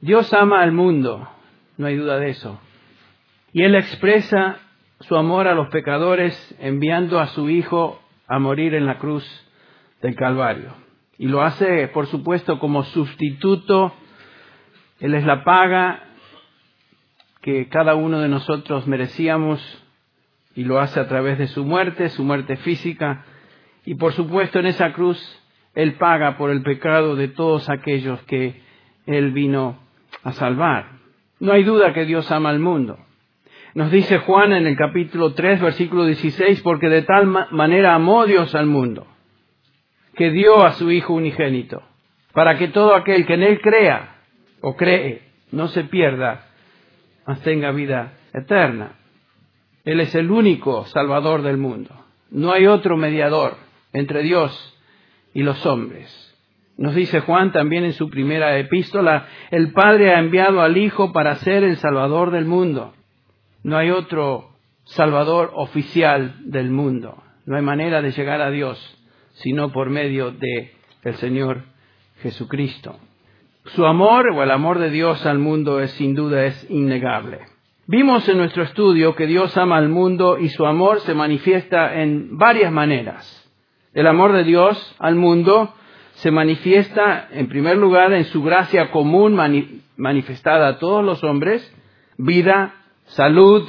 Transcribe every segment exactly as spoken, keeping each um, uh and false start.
Dios ama al mundo, no hay duda de eso. Y Él expresa su amor a los pecadores enviando a su Hijo a morir en la cruz del Calvario. Y lo hace, por supuesto, como sustituto. Él es la paga que cada uno de nosotros merecíamos y lo hace a través de su muerte, su muerte física. Y por supuesto en esa cruz Él paga por el pecado de todos aquellos que Él vino a salvar. No hay duda que Dios ama al mundo. Nos dice Juan en el capítulo tres, versículo dieciséis, porque de tal ma- manera amó Dios al mundo, que dio a su Hijo unigénito, para que todo aquel que en Él crea o cree no se pierda, mas tenga vida eterna. Él es el único Salvador del mundo. No hay otro mediador entre Dios y los hombres. Nos dice Juan también en su primera epístola, el Padre ha enviado al Hijo para ser el Salvador del mundo. No hay otro Salvador oficial del mundo. No hay manera de llegar a Dios sino por medio de el Señor Jesucristo. Su amor o el amor de Dios al mundo es sin duda es innegable. Vimos en nuestro estudio que Dios ama al mundo y su amor se manifiesta en varias maneras. El amor de Dios al mundo se manifiesta en primer lugar en su gracia común mani- manifestada a todos los hombres, vida, salud,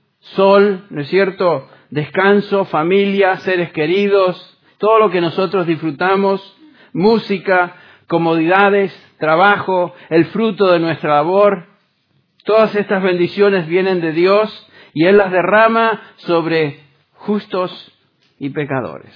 sol, ¿no es cierto?, descanso, familia, seres queridos, todo lo que nosotros disfrutamos, música, comodidades, trabajo, el fruto de nuestra labor. Todas estas bendiciones vienen de Dios y Él las derrama sobre justos y pecadores.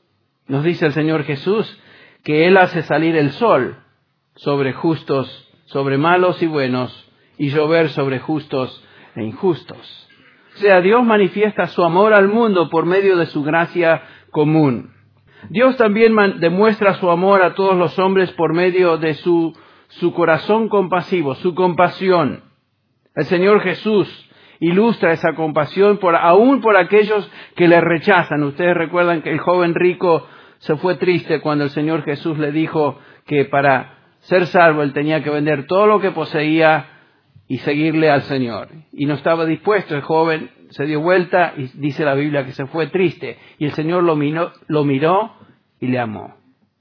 Nos dice el Señor Jesús que Él hace salir el sol sobre justos, sobre malos y buenos, y llover sobre justos e injustos. O sea, Dios manifiesta su amor al mundo por medio de su gracia común. Dios también man- demuestra su amor a todos los hombres por medio de su, su corazón compasivo, su compasión. El Señor Jesús ilustra esa compasión por, aún por aquellos que le rechazan. Ustedes recuerdan que el joven rico se fue triste cuando el Señor Jesús le dijo que para ser salvo él tenía que vender todo lo que poseía y seguirle al Señor. Y no estaba dispuesto. El joven se dio vuelta y dice la Biblia que se fue triste. Y el Señor lo miró, lo miró y le amó.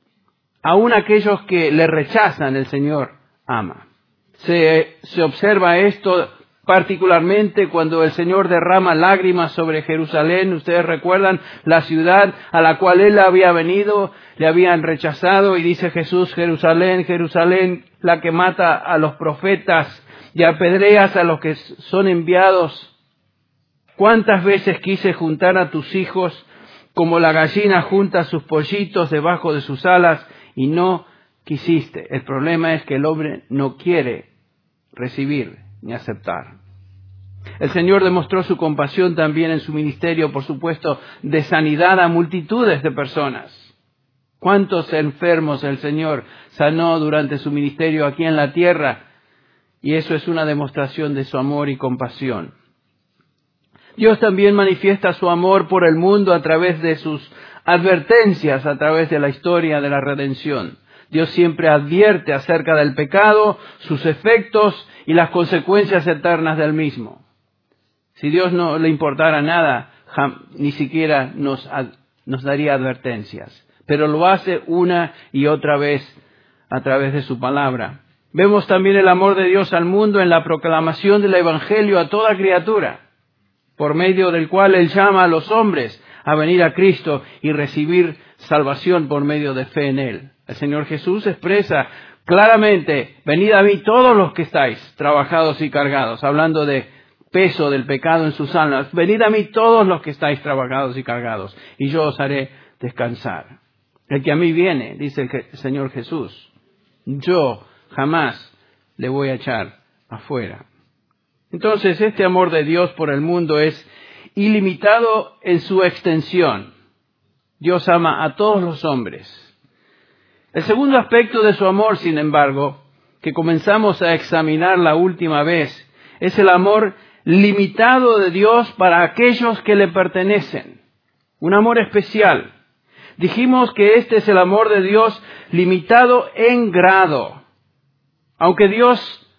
Aún aquellos que le rechazan, el Señor ama. Se, se observa esto particularmente cuando el Señor derrama lágrimas sobre Jerusalén. Ustedes recuerdan la ciudad a la cual Él había venido, le habían rechazado, y dice Jesús, Jerusalén, Jerusalén, la que mata a los profetas y apedreas a los que son enviados. ¿Cuántas veces quise juntar a tus hijos como la gallina junta sus pollitos debajo de sus alas y no quisiste? El problema es que el hombre no quiere recibir ni aceptar. El Señor demostró su compasión también en su ministerio, por supuesto, de sanidad a multitudes de personas. ¿Cuántos enfermos el Señor sanó durante su ministerio aquí en la tierra? Y eso es una demostración de su amor y compasión. Dios también manifiesta su amor por el mundo a través de sus advertencias, a través de la historia de la redención. Dios siempre advierte acerca del pecado, sus efectos y las consecuencias eternas del mismo. Si Dios no le importara nada, ni siquiera nos, nos daría advertencias. Pero lo hace una y otra vez a través de su palabra. Vemos también el amor de Dios al mundo en la proclamación del Evangelio a toda criatura, por medio del cual Él llama a los hombres a venir a Cristo y recibir salvación por medio de fe en Él. El Señor Jesús expresa claramente, venid a mí todos los que estáis trabajados y cargados, hablando de peso del pecado en sus almas. Venid a mí todos los que estáis trabajados y cargados, y yo os haré descansar. El que a mí viene, dice el Señor Jesús, yo jamás le voy a echar afuera. Entonces, este amor de Dios por el mundo es ilimitado en su extensión. Dios ama a todos los hombres. El segundo aspecto de su amor, sin embargo, que comenzamos a examinar la última vez, es el amor limitado de Dios para aquellos que le pertenecen. Un amor especial. Dijimos que este es el amor de Dios limitado en grado. Aunque Dios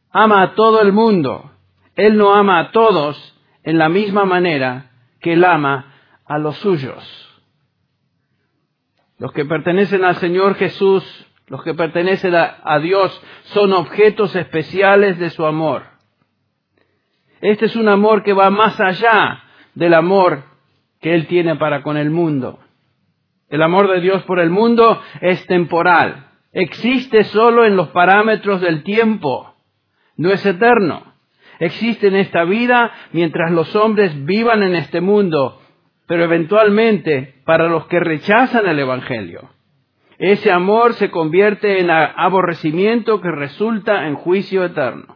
ama a todo el mundo. Él no ama a todos en la misma manera que Él ama a los suyos. Los que pertenecen al Señor Jesús, los que pertenecen a, a Dios, son objetos especiales de su amor. Este es un amor que va más allá del amor que Él tiene para con el mundo. El amor de Dios por el mundo es temporal. Existe solo en los parámetros del tiempo. No es eterno. Existe en esta vida mientras los hombres vivan en este mundo, pero eventualmente para los que rechazan el Evangelio. Ese amor se convierte en aborrecimiento que resulta en juicio eterno.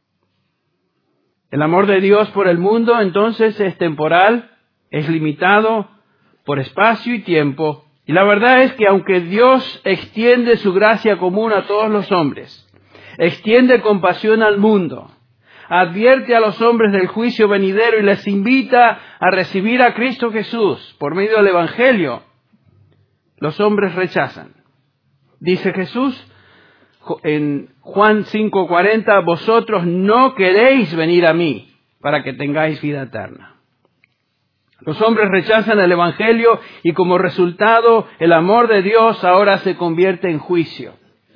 El amor de Dios por el mundo entonces es temporal, es limitado por espacio y tiempo. Y la verdad es que aunque Dios extiende su gracia común a todos los hombres, extiende compasión al mundo, advierte a los hombres del juicio venidero y les invita a recibir a Cristo Jesús por medio del Evangelio, los hombres rechazan. Dice Jesús en Juan cinco cuarenta, vosotros no queréis venir a mí para que tengáis vida eterna. Los hombres rechazan el Evangelio y como resultado el amor de Dios ahora se convierte en juicio.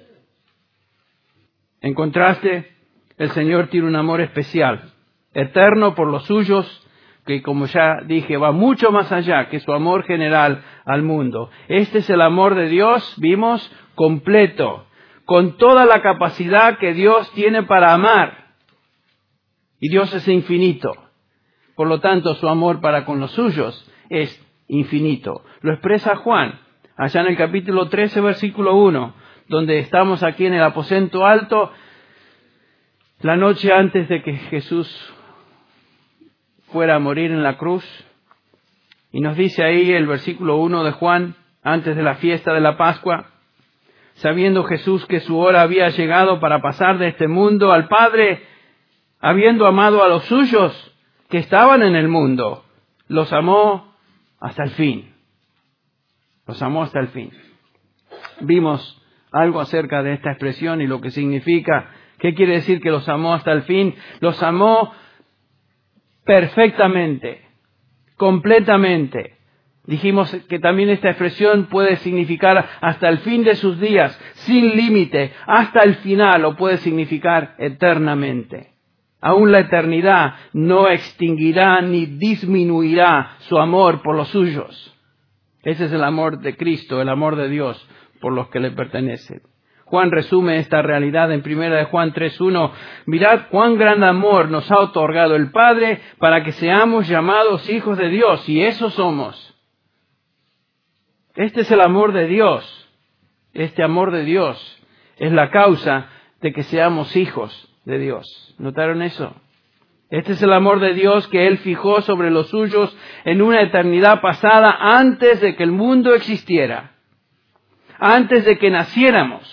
En contraste, el Señor tiene un amor especial, eterno por los suyos, que como ya dije va mucho más allá que su amor general al mundo. Este es el amor de Dios, vimos, completo, con toda la capacidad que Dios tiene para amar. Y Dios es infinito. Por lo tanto, su amor para con los suyos es infinito. Lo expresa Juan, allá en el capítulo trece, versículo uno, donde estamos aquí en el aposento alto, la noche antes de que Jesús fuera a morir en la cruz. Y nos dice ahí el versículo uno de Juan, antes de la fiesta de la Pascua, sabiendo Jesús que su hora había llegado para pasar de este mundo al Padre, habiendo amado a los suyos que estaban en el mundo, los amó hasta el fin. Los amó hasta el fin. Vimos algo acerca de esta expresión y lo que significa. ¿Qué quiere decir que los amó hasta el fin? Los amó perfectamente, completamente. Dijimos que también esta expresión puede significar hasta el fin de sus días, sin límite, hasta el final, o puede significar eternamente. Aún la eternidad no extinguirá ni disminuirá su amor por los suyos. Ese es el amor de Cristo, el amor de Dios por los que le pertenecen. Juan resume esta realidad en primera de Juan tres uno. Mirad cuán gran amor nos ha otorgado el Padre para que seamos llamados hijos de Dios, y eso somos. Este es el amor de Dios. Este amor de Dios es la causa de que seamos hijos de Dios. ¿Notaron eso? Este es el amor de Dios que Él fijó sobre los suyos en una eternidad pasada antes de que el mundo existiera. Antes de que naciéramos.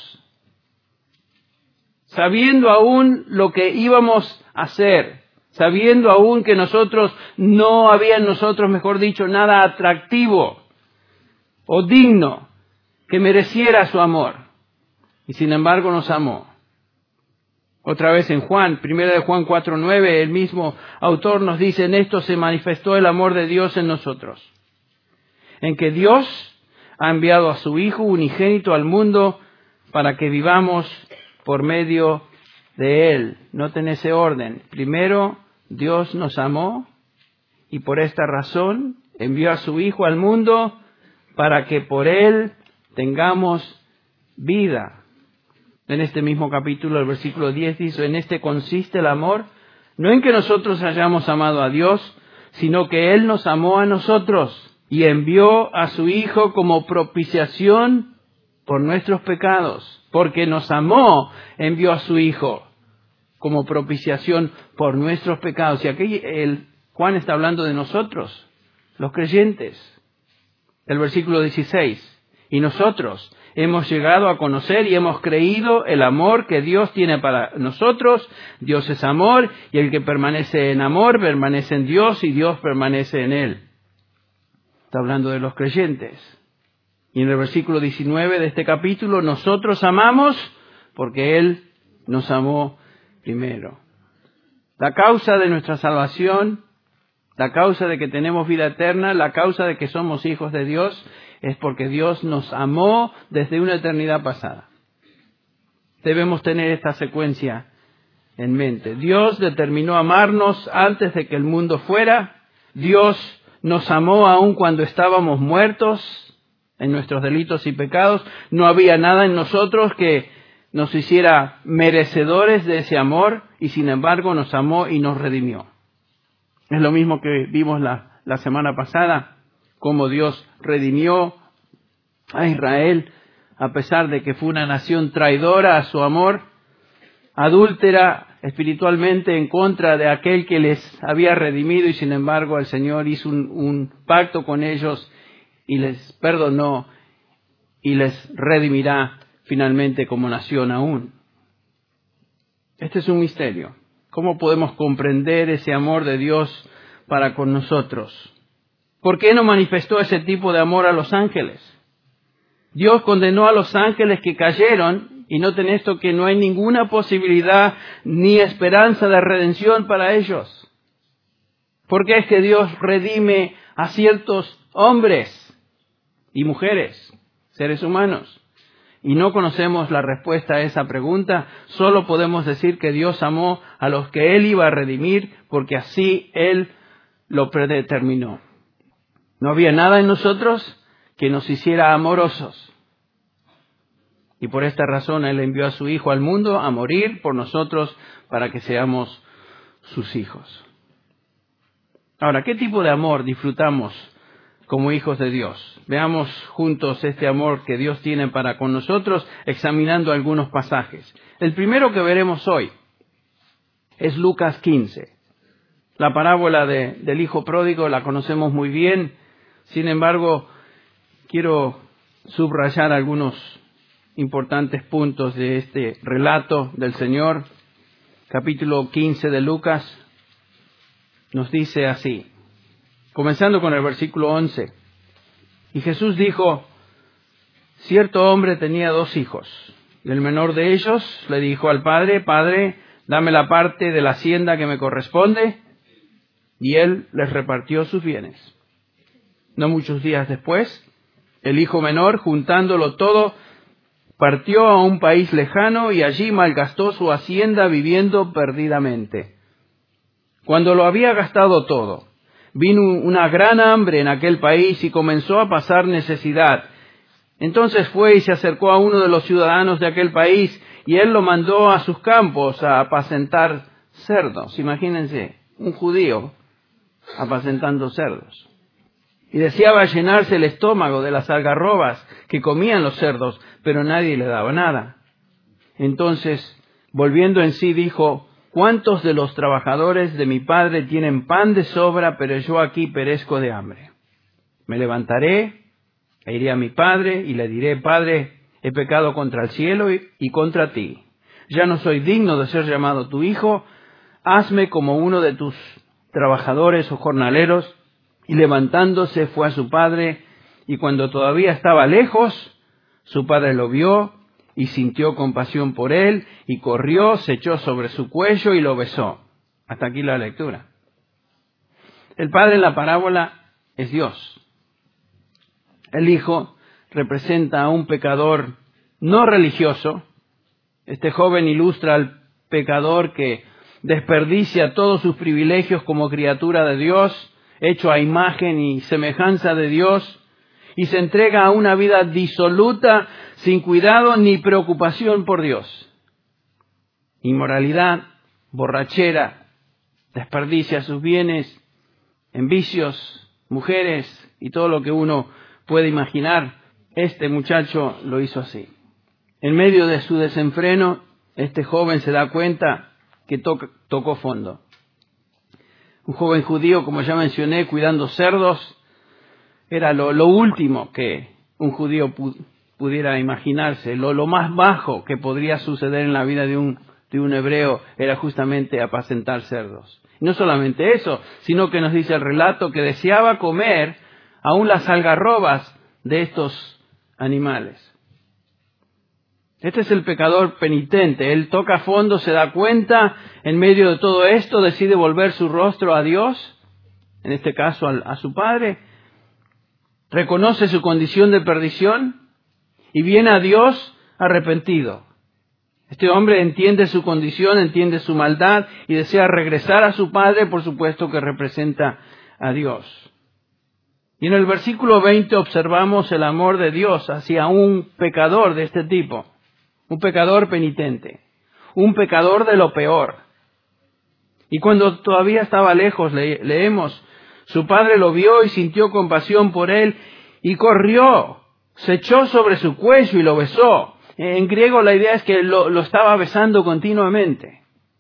Sabiendo aún lo que íbamos a hacer. Sabiendo aún que nosotros no había en nosotros, mejor dicho, nada atractivo o digno que mereciera su amor. Y sin embargo nos amó. Otra vez en Juan, primera de Juan cuatro nueve, el mismo autor nos dice, en esto se manifestó el amor de Dios en nosotros. En que Dios ha enviado a su Hijo unigénito al mundo para que vivamos por medio de Él. Noten ese orden. Primero, Dios nos amó y por esta razón envió a su Hijo al mundo para que por Él tengamos vida. En este mismo capítulo, el versículo diez dice, en este consiste el amor, no en que nosotros hayamos amado a Dios, sino que Él nos amó a nosotros y envió a su Hijo como propiciación por nuestros pecados. Porque nos amó, envió a su Hijo como propiciación por nuestros pecados. Y aquí el Juan está hablando de nosotros, los creyentes. El versículo dieciséis, y nosotros hemos llegado a conocer y hemos creído el amor que Dios tiene para nosotros. Dios es amor y el que permanece en amor permanece en Dios y Dios permanece en él. Está hablando de los creyentes. Y en el versículo diecinueve de este capítulo, nosotros amamos porque Él nos amó primero. La causa de nuestra salvación, la causa de que tenemos vida eterna, la causa de que somos hijos de Dios, es porque Dios nos amó desde una eternidad pasada. Debemos tener esta secuencia en mente. Dios determinó amarnos antes de que el mundo fuera. Dios nos amó aun cuando estábamos muertos en nuestros delitos y pecados. No había nada en nosotros que nos hiciera merecedores de ese amor, y sin embargo nos amó y nos redimió. Es lo mismo que vimos la, la semana pasada, cómo Dios redimió a Israel, a pesar de que fue una nación traidora a su amor, adúltera espiritualmente en contra de aquel que les había redimido, y sin embargo el Señor hizo un, un pacto con ellos y les perdonó y les redimirá finalmente como nación aún. Este es un misterio. ¿Cómo podemos comprender ese amor de Dios para con nosotros? ¿Por qué no manifestó ese tipo de amor a los ángeles? Dios condenó a los ángeles que cayeron, y noten esto, que no hay ninguna posibilidad ni esperanza de redención para ellos. ¿Por qué es que Dios redime a ciertos hombres y mujeres, seres humanos? Y no conocemos la respuesta a esa pregunta. Solo podemos decir que Dios amó a los que Él iba a redimir, porque así Él lo predeterminó. No había nada en nosotros que nos hiciera amorosos. Y por esta razón Él envió a su Hijo al mundo a morir por nosotros para que seamos sus hijos. Ahora, ¿qué tipo de amor disfrutamos como hijos de Dios? Veamos juntos este amor que Dios tiene para con nosotros, examinando algunos pasajes. El primero que veremos hoy es Lucas quince. La parábola de, del hijo pródigo la conocemos muy bien. Sin embargo, quiero subrayar algunos importantes puntos de este relato del Señor. Capítulo quince de Lucas nos dice así, comenzando con el versículo once. Y Jesús dijo: cierto hombre tenía dos hijos. Y el menor de ellos le dijo al padre: Padre, dame la parte de la hacienda que me corresponde. Y él les repartió sus bienes. No muchos días después, el hijo menor, juntándolo todo, partió a un país lejano y allí malgastó su hacienda viviendo perdidamente. Cuando lo había gastado todo, vino una gran hambre en aquel país y comenzó a pasar necesidad. Entonces fue y se acercó a uno de los ciudadanos de aquel país, y él lo mandó a sus campos a apacentar cerdos. Imagínense, un judío apacentando cerdos. Y deseaba llenarse el estómago de las algarrobas que comían los cerdos, pero nadie le daba nada. Entonces, volviendo en sí, dijo: ¿cuántos de los trabajadores de mi padre tienen pan de sobra, pero yo aquí perezco de hambre? Me levantaré e iré a mi padre y le diré: Padre, he pecado contra el cielo y, y contra ti. Ya no soy digno de ser llamado tu hijo. Hazme como uno de tus trabajadores o jornaleros. Y levantándose fue a su padre, y cuando todavía estaba lejos, su padre lo vio y sintió compasión por él, y corrió, se echó sobre su cuello y lo besó. Hasta aquí la lectura. El padre en la parábola es Dios. El hijo representa a un pecador no religioso. Este joven ilustra al pecador que desperdicia todos sus privilegios como criatura de Dios, hecho a imagen y semejanza de Dios, y se entrega a una vida disoluta, sin cuidado ni preocupación por Dios. Inmoralidad, borrachera, desperdicia sus bienes en vicios, mujeres y todo lo que uno puede imaginar. Este muchacho lo hizo así. En medio de su desenfreno, este joven se da cuenta que to- tocó fondo. Un joven judío, como ya mencioné, cuidando cerdos, era lo, lo último que un judío pu- pudiera imaginarse. Lo, lo más bajo que podría suceder en la vida de un, de un hebreo era justamente apacentar cerdos. Y no solamente eso, sino que nos dice el relato que deseaba comer aún las algarrobas de estos animales. Este es el pecador penitente. Él toca a fondo, se da cuenta, en medio de todo esto, decide volver su rostro a Dios, en este caso a su Padre, reconoce su condición de perdición y viene a Dios arrepentido. Este hombre entiende su condición, entiende su maldad y desea regresar a su Padre, por supuesto que representa a Dios. Y en el versículo veinte observamos el amor de Dios hacia un pecador de este tipo, un pecador penitente, un pecador de lo peor. Y cuando todavía estaba lejos, le- leemos, su padre lo vio y sintió compasión por él y corrió, se echó sobre su cuello y lo besó. En griego la idea es que lo, lo estaba besando continuamente.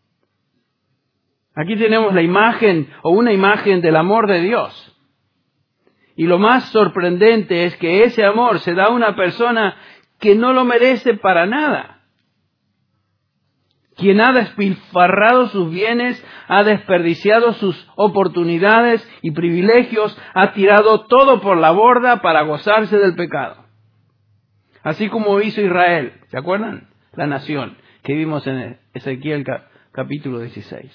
Aquí tenemos la imagen o una imagen del amor de Dios. Y lo más sorprendente es que ese amor se da a una persona que no lo merece para nada. Quien ha despilfarrado sus bienes, ha desperdiciado sus oportunidades y privilegios, ha tirado todo por la borda para gozarse del pecado. Así como hizo Israel, ¿se acuerdan? La nación que vimos en Ezequiel capítulo dieciséis.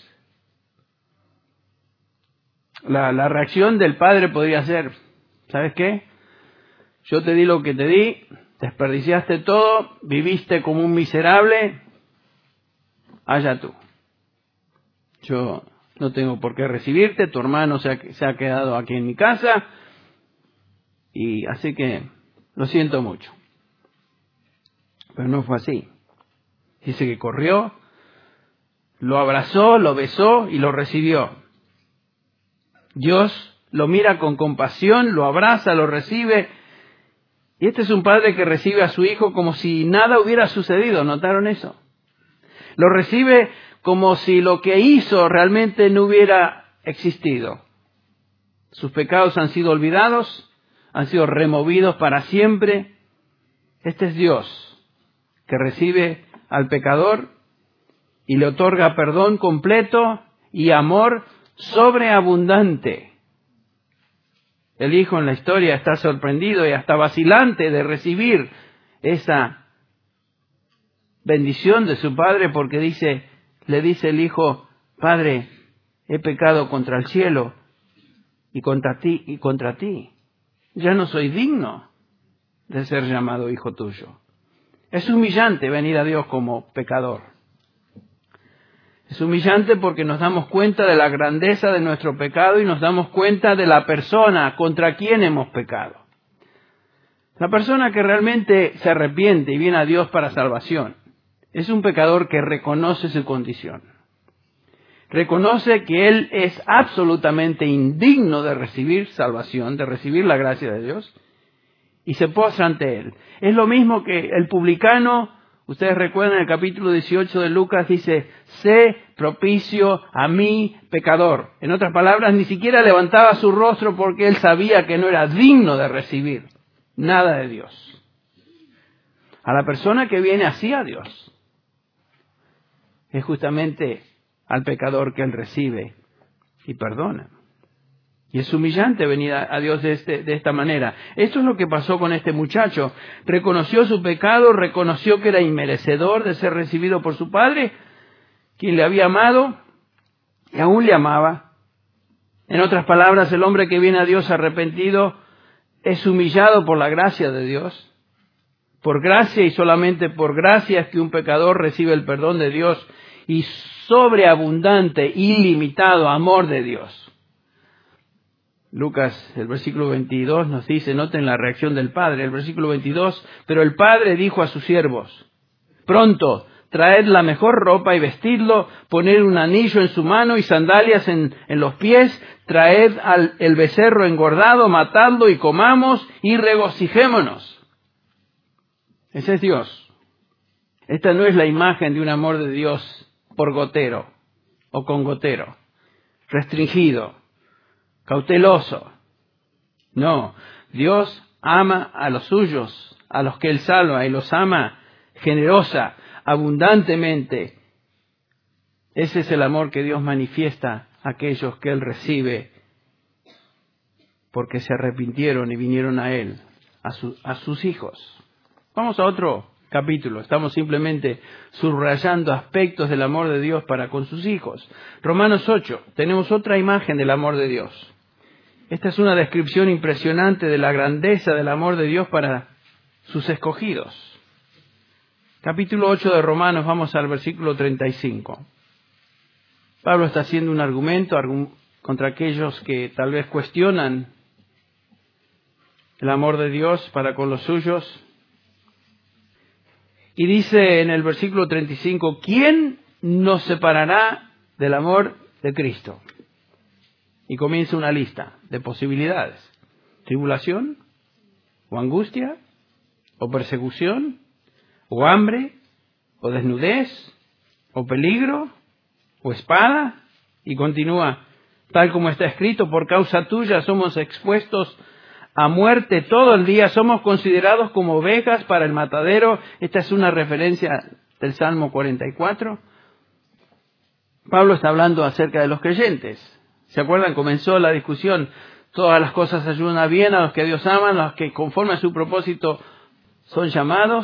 La, la reacción del padre podría ser, ¿sabes qué? Yo te di lo que te di, desperdiciaste todo, viviste como un miserable, allá tú. Yo no tengo por qué recibirte, tu hermano se ha, se ha quedado aquí en mi casa, y así que lo siento mucho. Pero no fue así. Dice que corrió, lo abrazó, lo besó y lo recibió. Dios lo mira con compasión, lo abraza, lo recibe. Y este es un padre que recibe a su hijo como si nada hubiera sucedido. ¿Notaron eso? Lo recibe como si lo que hizo realmente no hubiera existido. Sus pecados han sido olvidados, han sido removidos para siempre. Este es Dios, que recibe al pecador y le otorga perdón completo y amor sobreabundante. El hijo en la historia está sorprendido y hasta vacilante de recibir esa bendición de su padre, porque dice, le dice el hijo, Padre, he pecado contra el cielo y contra ti y contra ti. Ya no soy digno de ser llamado hijo tuyo. Es humillante venir a Dios como pecador. Es humillante porque nos damos cuenta de la grandeza de nuestro pecado y nos damos cuenta de la persona contra quien hemos pecado. La persona que realmente se arrepiente y viene a Dios para salvación es un pecador que reconoce su condición. Reconoce que él es absolutamente indigno de recibir salvación, de recibir la gracia de Dios, y se postra ante él. Es lo mismo que el publicano, ustedes recuerdan el capítulo dieciocho de Lucas, dice, sé propicio a mí, pecador. En otras palabras, ni siquiera levantaba su rostro porque él sabía que no era digno de recibir nada de Dios. A la persona que viene así a Dios, es justamente al pecador que él recibe y perdona. Y es humillante venir a Dios de, este, de esta manera. Esto es lo que pasó con este muchacho. Reconoció su pecado, reconoció que era inmerecedor de ser recibido por su padre, quien le había amado y aún le amaba. En otras palabras, el hombre que viene a Dios arrepentido es humillado por la gracia de Dios. Por gracia y solamente por gracia es que un pecador recibe el perdón de Dios y sobreabundante, ilimitado amor de Dios. Lucas, el versículo veintidós nos dice, noten la reacción del padre, el versículo veintidós, pero el padre dijo a sus siervos, pronto, traed la mejor ropa y vestidlo, poned un anillo en su mano y sandalias en, en los pies, traed al, el becerro engordado, matadlo y comamos y regocijémonos. Ese es Dios. Esta no es la imagen de un amor de Dios por gotero o con gotero, restringido, cauteloso. No, Dios ama a los suyos, a los que Él salva, y los ama generosa, abundantemente. Ese es el amor que Dios manifiesta a aquellos que Él recibe porque se arrepintieron y vinieron a Él, a, su, a sus hijos. Vamos a otro capítulo. Estamos simplemente subrayando aspectos del amor de Dios para con sus hijos. Romanos ocho, tenemos otra imagen del amor de Dios. Esta es una descripción impresionante de la grandeza del amor de Dios para sus escogidos. Capítulo ocho de Romanos, vamos al versículo treinta y cinco. Pablo está haciendo un argumento contra aquellos que tal vez cuestionan el amor de Dios para con los suyos. Y dice en el versículo treinta y cinco, ¿quién nos separará del amor de Cristo? Y comienza una lista de posibilidades. ¿Tribulación? ¿O angustia? ¿O persecución? ¿O hambre? ¿O desnudez? ¿O peligro? ¿O espada? Y continúa, tal como está escrito, por causa tuya somos expuestos a muerte todo el día, somos considerados como ovejas para el matadero. Esta es una referencia del Salmo cuarenta y cuatro. Pablo está hablando acerca de los creyentes. ¿Se acuerdan? Comenzó la discusión. Todas las cosas ayudan a bien a los que Dios ama, a los que conforme a su propósito son llamados.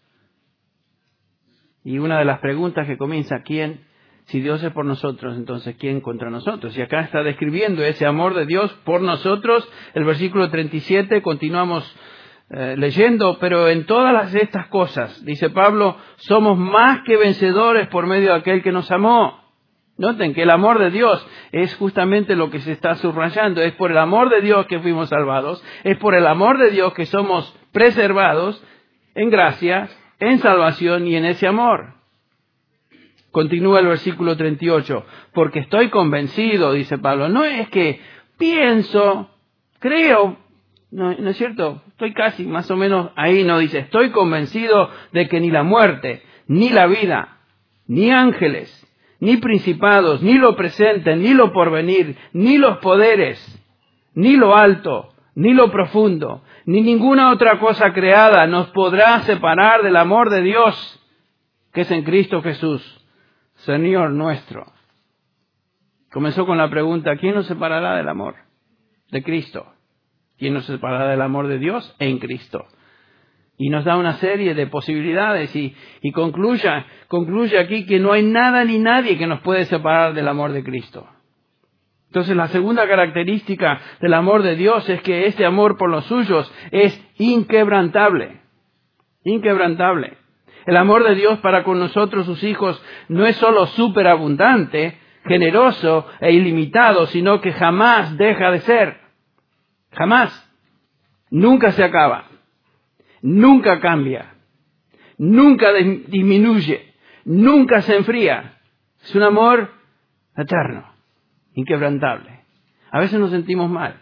Y una de las preguntas que comienza, ¿quién? Si Dios es por nosotros, entonces ¿quién contra nosotros? Y acá está describiendo ese amor de Dios por nosotros. El versículo treinta y siete, continuamos eh, leyendo, pero en todas estas cosas, dice Pablo, somos más que vencedores por medio de aquel que nos amó. Noten que el amor de Dios es justamente lo que se está subrayando. Es por el amor de Dios que fuimos salvados. Es por el amor de Dios que somos preservados en gracia, en salvación y en ese amor. Continúa el versículo treinta y ocho. Porque estoy convencido, dice Pablo. No es que pienso, creo, no, no es cierto, estoy casi más o menos ahí, no dice. Estoy convencido de que ni la muerte, ni la vida, ni ángeles, ni principados, ni lo presente, ni lo porvenir, ni los poderes, ni lo alto, ni lo profundo, ni ninguna otra cosa creada nos podrá separar del amor de Dios que es en Cristo Jesús, Señor nuestro. Comenzó con la pregunta, ¿quién nos separará del amor de Cristo? ¿Quién nos separará del amor de Dios en Cristo? Y nos da una serie de posibilidades y, y concluye, concluye aquí que no hay nada ni nadie que nos puede separar del amor de Cristo. Entonces la segunda característica del amor de Dios es que este amor por los suyos es inquebrantable. Inquebrantable. El amor de Dios para con nosotros, sus hijos, no es solo superabundante, generoso e ilimitado, sino que jamás deja de ser. Jamás. Nunca se acaba. Nunca cambia. Nunca disminuye. Nunca se enfría. Es un amor eterno, inquebrantable. A veces nos sentimos mal.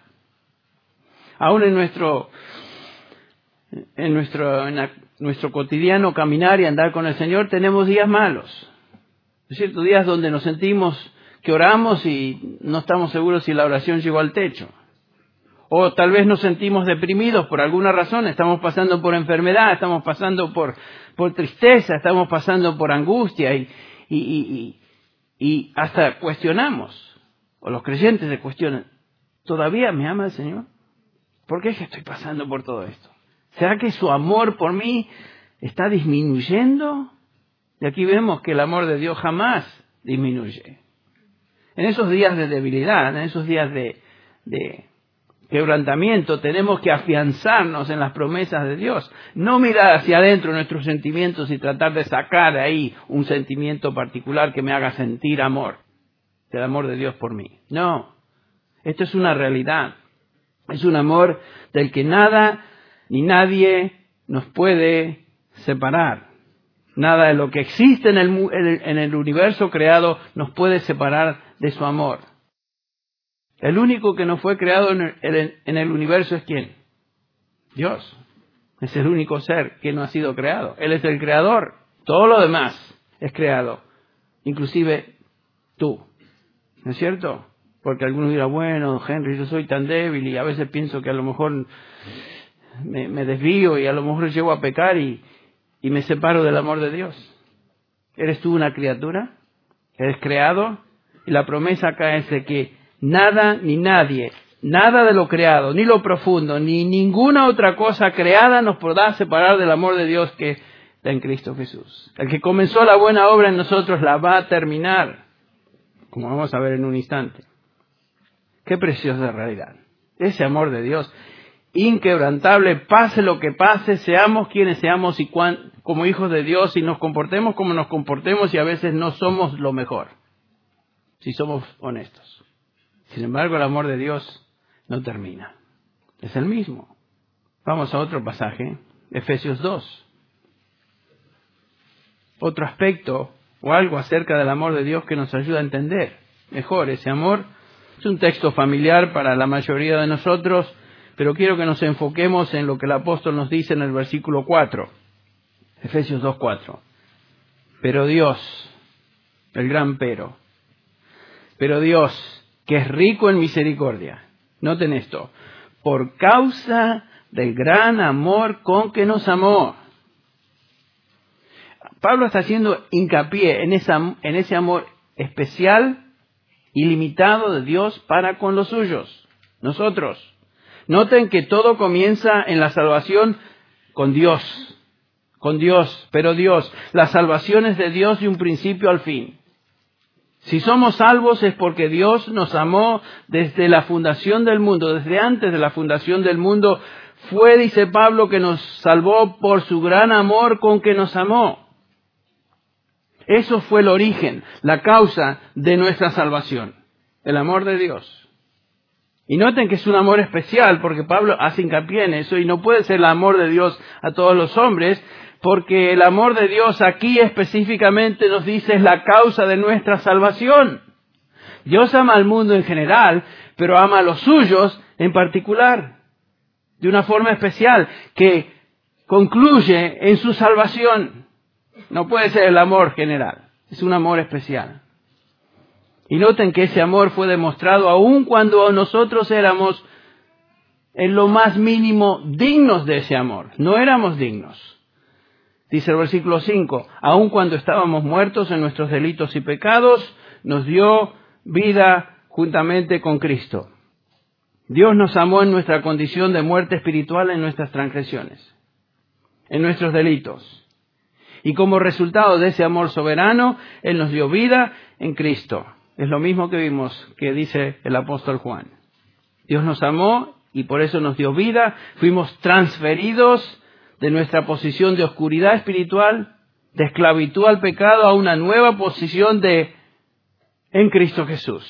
Aún en nuestro, en nuestro, en la, nuestro cotidiano caminar y andar con el Señor tenemos días malos. Es cierto, días donde nos sentimos que oramos y no estamos seguros si la oración llegó al techo. O tal vez nos sentimos deprimidos por alguna razón, estamos pasando por enfermedad, estamos pasando por, por tristeza, estamos pasando por angustia y, y, y, y hasta cuestionamos, o los creyentes se cuestionan, ¿todavía me ama el Señor? ¿Por qué es que estoy pasando por todo esto? ¿Será que su amor por mí está disminuyendo? Y aquí vemos que el amor de Dios jamás disminuye. En esos días de debilidad, en esos días de, de quebrantamiento, tenemos que afianzarnos en las promesas de Dios. No mirar hacia adentro nuestros sentimientos y tratar de sacar de ahí un sentimiento particular que me haga sentir amor. El amor de Dios por mí. No. Esto es una realidad. Es un amor del que nada ni nadie nos puede separar. Nada de lo que existe en el, en el universo creado nos puede separar de su amor. El único que no fue creado en el, en el universo es ¿quién? Dios. Es el único ser que no ha sido creado. Él es el creador. Todo lo demás es creado. Inclusive tú. ¿No es cierto? Porque algunos dirán, bueno, Henry, yo soy tan débil y a veces pienso que a lo mejor me, me desvío y a lo mejor llego a pecar y, y me separo del amor de Dios. ¿Eres tú una criatura? ¿Eres creado? Y la promesa acá es de que nada ni nadie, nada de lo creado, ni lo profundo, ni ninguna otra cosa creada nos podrá separar del amor de Dios que, en Cristo Jesús. El que comenzó la buena obra en nosotros la va a terminar, como vamos a ver en un instante. Qué preciosa realidad. Ese amor de Dios, inquebrantable, pase lo que pase, seamos quienes seamos y cuan, como hijos de Dios, y nos comportemos como nos comportemos, y a veces no somos lo mejor, si somos honestos. Sin embargo, el amor de Dios no termina. Es el mismo. Vamos a otro pasaje, Efesios dos. Otro aspecto o algo acerca del amor de Dios que nos ayuda a entender mejor ese amor. Es un texto familiar para la mayoría de nosotros, pero quiero que nos enfoquemos en lo que el apóstol nos dice en el versículo cuatro. Efesios dos, cuatro. Pero Dios, el gran pero, pero Dios, que es rico en misericordia, noten esto, por causa del gran amor con que nos amó. Pablo está haciendo hincapié en, esa, en ese amor especial, ilimitado de Dios para con los suyos, nosotros. Noten que todo comienza en la salvación con Dios, con Dios, pero Dios, la salvación es de Dios de un principio al fin. Si somos salvos es porque Dios nos amó desde la fundación del mundo, desde antes de la fundación del mundo. Fue, dice Pablo, que nos salvó por su gran amor con que nos amó. Eso fue el origen, la causa de nuestra salvación, el amor de Dios. Y noten que es un amor especial, porque Pablo hace hincapié en eso, y no puede ser el amor de Dios a todos los hombres, porque el amor de Dios aquí específicamente nos dice es la causa de nuestra salvación. Dios ama al mundo en general, pero ama a los suyos en particular, de una forma especial, que concluye en su salvación. No puede ser el amor general, es un amor especial. Y noten que ese amor fue demostrado aun cuando nosotros éramos en lo más mínimo dignos de ese amor. No éramos dignos. Dice el versículo cinco, aun cuando estábamos muertos en nuestros delitos y pecados, nos dio vida juntamente con Cristo. Dios nos amó en nuestra condición de muerte espiritual en nuestras transgresiones, en nuestros delitos. Y como resultado de ese amor soberano, Él nos dio vida en Cristo. Es lo mismo que vimos que dice el apóstol Juan. Dios nos amó y por eso nos dio vida. Fuimos transferidos de nuestra posición de oscuridad espiritual, de esclavitud al pecado, a una nueva posición de en Cristo Jesús.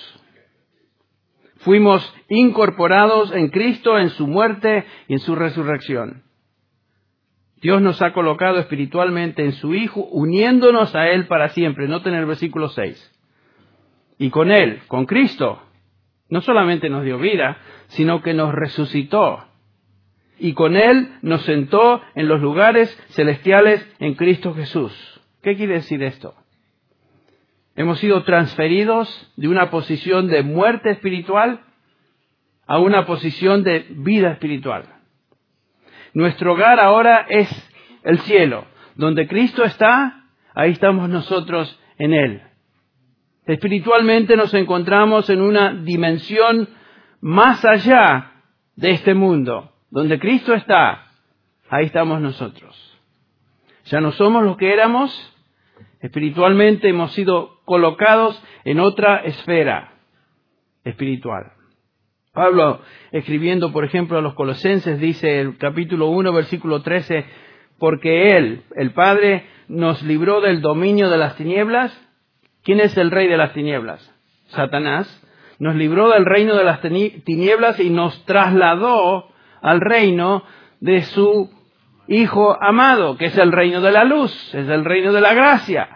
Fuimos incorporados en Cristo, en su muerte y en su resurrección. Dios nos ha colocado espiritualmente en su Hijo, uniéndonos a Él para siempre. Noten el versículo seis. Y con Él, con Cristo, no solamente nos dio vida, sino que nos resucitó. Y con Él nos sentó en los lugares celestiales en Cristo Jesús. ¿Qué quiere decir esto? Hemos sido transferidos de una posición de muerte espiritual a una posición de vida espiritual. Nuestro hogar ahora es el cielo. Donde Cristo está, ahí estamos nosotros en Él. Espiritualmente nos encontramos en una dimensión más allá de este mundo. Donde Cristo está, ahí estamos nosotros. Ya no somos lo que éramos. Espiritualmente hemos sido colocados en otra esfera espiritual. Pablo, escribiendo, por ejemplo, a los Colosenses, dice el capítulo uno, versículo trece, porque Él, el Padre, nos libró del dominio de las tinieblas. ¿Quién es el rey de las tinieblas? Satanás. Nos libró del reino de las tinieblas y nos trasladó al reino de su Hijo amado, que es el reino de la luz, es el reino de la gracia.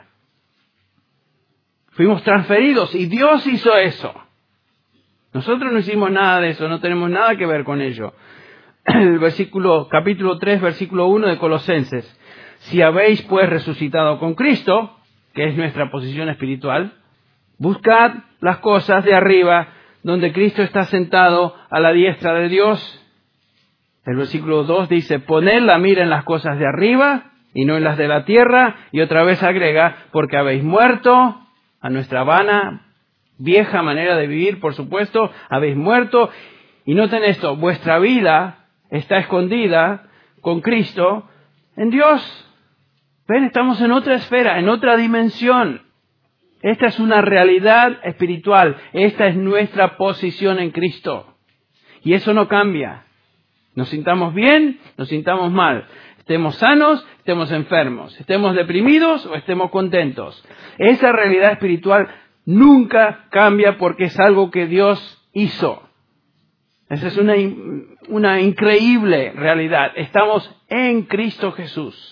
Fuimos transferidos y Dios hizo eso. Nosotros no hicimos nada de eso, no tenemos nada que ver con ello. El versículo, capítulo tres, versículo uno de Colosenses. Si habéis pues resucitado con Cristo, que es nuestra posición espiritual, buscad las cosas de arriba, donde Cristo está sentado a la diestra de Dios. El versículo dos dice, poned la mira en las cosas de arriba y no en las de la tierra. Y otra vez agrega, porque habéis muerto a nuestra vana, vieja manera de vivir, por supuesto, habéis muerto. Y noten esto, vuestra vida está escondida con Cristo en Dios. Ven, estamos en otra esfera, en otra dimensión. Esta es una realidad espiritual. Esta es nuestra posición en Cristo. Y eso no cambia. Nos sintamos bien, nos sintamos mal. Estemos sanos, estemos enfermos. Estemos deprimidos o estemos contentos. Esa realidad espiritual nunca cambia porque es algo que Dios hizo. Esa es una, una increíble realidad. Estamos en Cristo Jesús.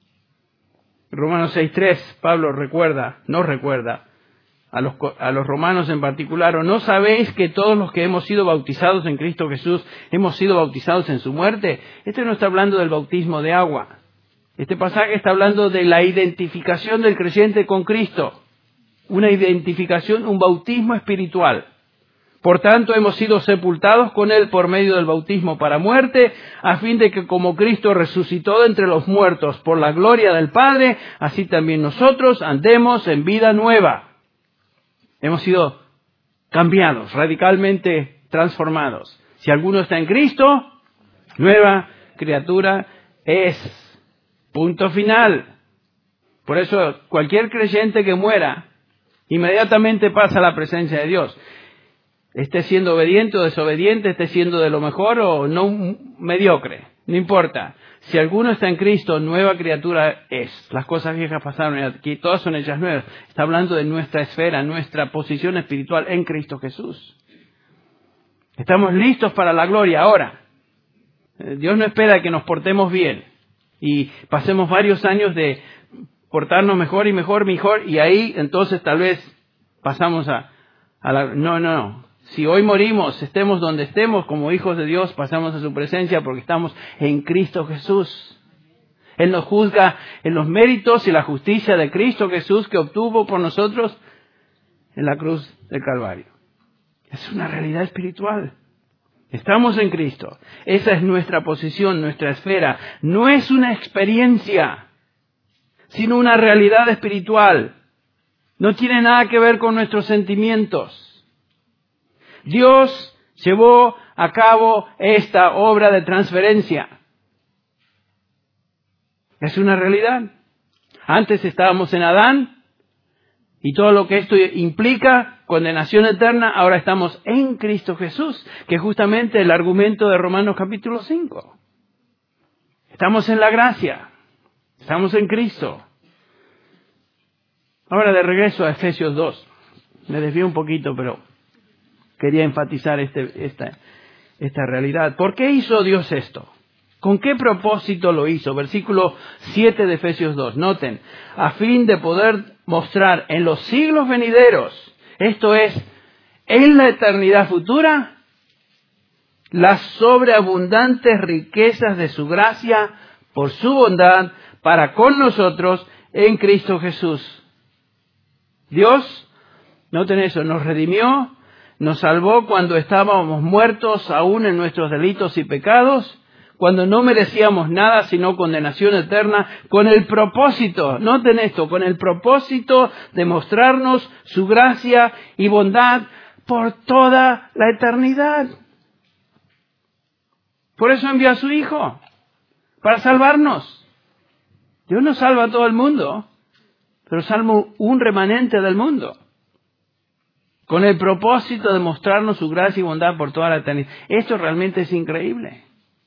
Romanos seis tres, Pablo recuerda, nos recuerda a los, a los romanos en particular, ¿o no sabéis que todos los que hemos sido bautizados en Cristo Jesús hemos sido bautizados en su muerte? Este no está hablando del bautismo de agua. Este pasaje está hablando de la identificación del creyente con Cristo. Una identificación, un bautismo espiritual. Por tanto, hemos sido sepultados con Él por medio del bautismo para muerte, a fin de que como Cristo resucitó de entre los muertos por la gloria del Padre, así también nosotros andemos en vida nueva. Hemos sido cambiados, radicalmente transformados. Si alguno está en Cristo, nueva criatura es. Punto final. Por eso, cualquier creyente que muera, inmediatamente pasa a la presencia de Dios. Esté siendo obediente o desobediente, esté siendo de lo mejor o no mediocre, no importa. Si alguno está en Cristo, nueva criatura es. Las cosas viejas pasaron y aquí todas son hechas nuevas. Está hablando de nuestra esfera, nuestra posición espiritual en Cristo Jesús. Estamos listos para la gloria ahora. Dios no espera que nos portemos bien y pasemos varios años de portarnos mejor y mejor, mejor, y ahí entonces tal vez pasamos a, a la... No, no, no. Si hoy morimos, estemos donde estemos, como hijos de Dios, pasamos a su presencia porque estamos en Cristo Jesús. Él nos juzga en los méritos y la justicia de Cristo Jesús que obtuvo por nosotros en la cruz del Calvario. Es una realidad espiritual. Estamos en Cristo. Esa es nuestra posición, nuestra esfera. No es una experiencia, sino una realidad espiritual. No tiene nada que ver con nuestros sentimientos. Dios llevó a cabo esta obra de transferencia. Es una realidad. Antes estábamos en Adán y todo lo que esto implica, condenación eterna, ahora estamos en Cristo Jesús, que es justamente el argumento de Romanos capítulo cinco. Estamos en la gracia, estamos en Cristo. Ahora de regreso a Efesios dos. Me desvío un poquito, pero quería enfatizar este, esta, esta realidad. ¿Por qué hizo Dios esto? ¿Con qué propósito lo hizo? Versículo siete de Efesios dos. Noten, a fin de poder mostrar en los siglos venideros, esto es, en la eternidad futura, las sobreabundantes riquezas de su gracia por su bondad para con nosotros en Cristo Jesús. Dios, noten eso, nos redimió, nos salvó cuando estábamos muertos aún en nuestros delitos y pecados, cuando no merecíamos nada sino condenación eterna, con el propósito, noten esto, con el propósito de mostrarnos su gracia y bondad por toda la eternidad. Por eso envió a su Hijo, para salvarnos. Dios no salva a todo el mundo, pero salva un remanente del mundo, con el propósito de mostrarnos su gracia y bondad por toda la eternidad. Esto realmente es increíble.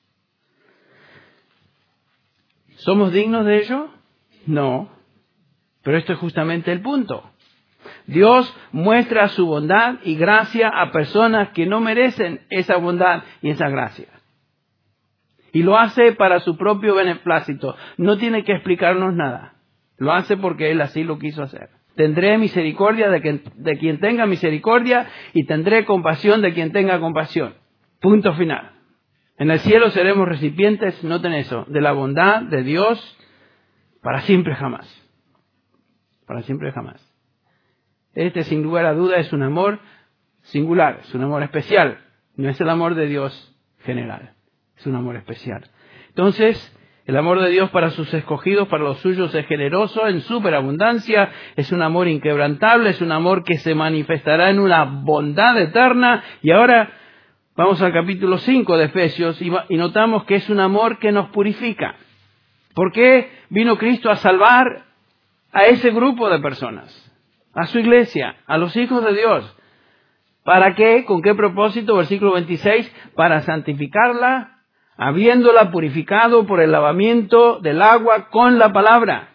¿Somos dignos de ello? No. Pero esto es justamente el punto. Dios muestra su bondad y gracia a personas que no merecen esa bondad y esa gracia. Y lo hace para su propio beneplácito. No tiene que explicarnos nada. Lo hace porque Él así lo quiso hacer. Tendré misericordia de quien, de quien tenga misericordia y tendré compasión de quien tenga compasión. Punto final. En el cielo seremos recipientes, noten eso, de la bondad de Dios para siempre jamás. Para siempre jamás. Este, sin lugar a duda, es un amor singular, es un amor especial. No es el amor de Dios general, es un amor especial. Entonces, el amor de Dios para sus escogidos, para los suyos, es generoso en superabundancia, es un amor inquebrantable, es un amor que se manifestará en una bondad eterna. Y ahora vamos al capítulo cinco de Efesios y notamos que es un amor que nos purifica. ¿Por qué vino Cristo a salvar a ese grupo de personas? A su iglesia, a los hijos de Dios. ¿Para qué? ¿Con qué propósito? Versículo veintiséis. Para santificarla, habiéndola purificado por el lavamiento del agua con la palabra.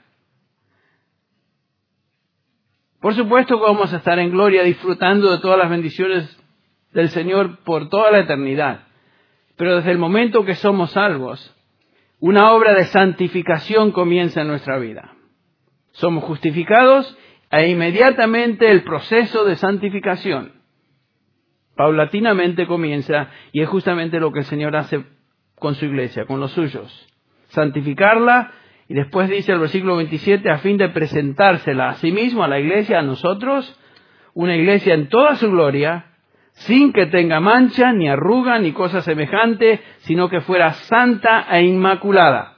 Por supuesto que vamos a estar en gloria disfrutando de todas las bendiciones del Señor por toda la eternidad. Pero desde el momento que somos salvos, una obra de santificación comienza en nuestra vida. Somos justificados e inmediatamente el proceso de santificación paulatinamente comienza, y es justamente lo que el Señor hace con su iglesia, con los suyos. Santificarla, y después dice el versículo veintisiete, a fin de presentársela a sí mismo, a la iglesia, a nosotros, una iglesia en toda su gloria, sin que tenga mancha, ni arruga, ni cosa semejante, sino que fuera santa e inmaculada.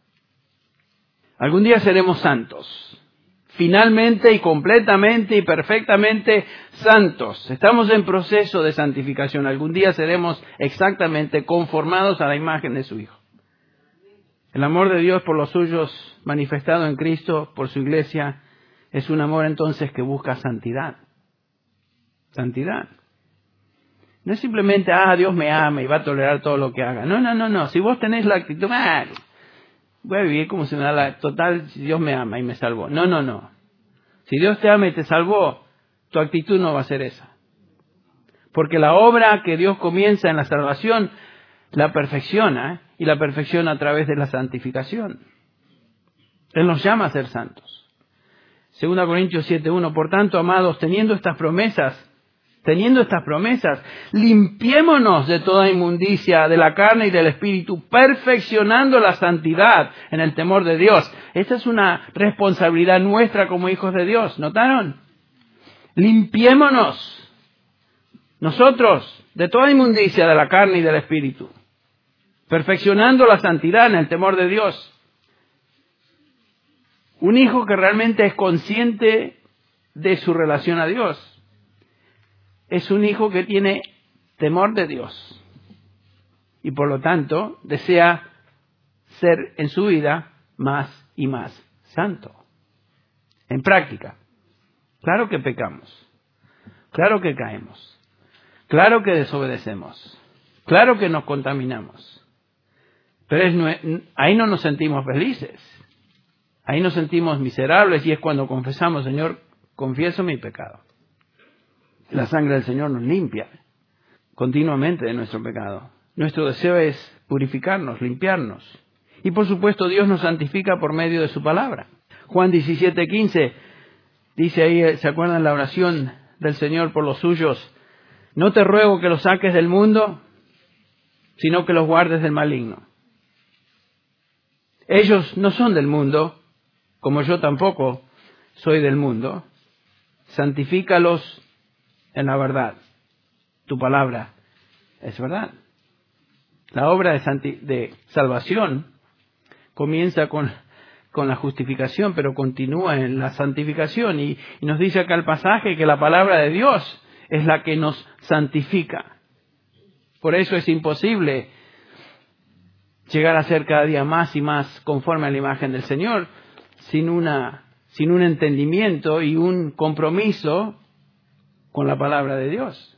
Algún día seremos santos. Finalmente y completamente y perfectamente santos. Estamos en proceso de santificación. Algún día seremos exactamente conformados a la imagen de su Hijo. El amor de Dios por los suyos manifestado en Cristo, por su iglesia, es un amor entonces que busca santidad. Santidad. No es simplemente, ah, Dios me ama y va a tolerar todo lo que haga. No, no, no, no. Si vos tenés la actitud, ah, voy a vivir como si me da la total, si Dios me ama y me salvó. No, no, no. Si Dios te ama y te salvó, tu actitud no va a ser esa. Porque la obra que Dios comienza en la salvación, la perfecciona, ¿eh? Y la perfecciona a través de la santificación. Él nos llama a ser santos. Segunda Corintios siete uno, por tanto, amados, teniendo estas promesas, Teniendo estas promesas, limpiémonos de toda inmundicia de la carne y del espíritu, perfeccionando la santidad en el temor de Dios. Esta es una responsabilidad nuestra como hijos de Dios. ¿Notaron? Limpiémonos nosotros de toda inmundicia de la carne y del espíritu, perfeccionando la santidad en el temor de Dios. Un hijo que realmente es consciente de su relación a Dios es un hijo que tiene temor de Dios y por lo tanto desea ser en su vida más y más santo. En práctica, claro que pecamos, claro que caemos, claro que desobedecemos, claro que nos contaminamos, pero es, ahí no nos sentimos felices, ahí nos sentimos miserables y es cuando confesamos, Señor, confieso mi pecado. La sangre del Señor nos limpia continuamente de nuestro pecado. Nuestro deseo es purificarnos, limpiarnos. Y por supuesto Dios nos santifica por medio de su palabra. Juan diecisiete quince dice ahí, ¿se acuerdan la oración del Señor por los suyos? No te ruego que los saques del mundo, sino que los guardes del maligno. Ellos no son del mundo, como yo tampoco soy del mundo. Santifícalos en la verdad. Tu palabra es verdad. La obra de, santi- de salvación comienza con, con la justificación, pero continúa en la santificación. Y, y nos dice acá el pasaje que la palabra de Dios es la que nos santifica. Por eso es imposible llegar a ser cada día más y más conforme a la imagen del Señor sin una, sin un entendimiento y un compromiso con la palabra de Dios.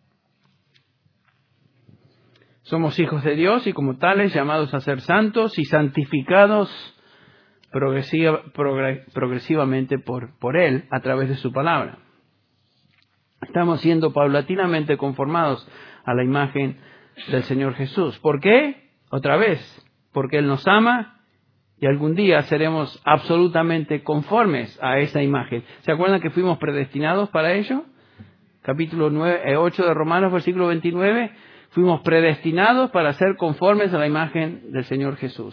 Somos hijos de Dios y como tales llamados a ser santos y santificados progresiva, progre, progresivamente por, por Él a través de su palabra. Estamos siendo paulatinamente conformados a la imagen del Señor Jesús. ¿Por qué? Otra vez, porque Él nos ama y algún día seremos absolutamente conformes a esa imagen. ¿Se acuerdan que fuimos predestinados para ello? Capítulo nueve, ocho de Romanos, versículo veintinueve. Fuimos predestinados para ser conformes a la imagen del Señor Jesús.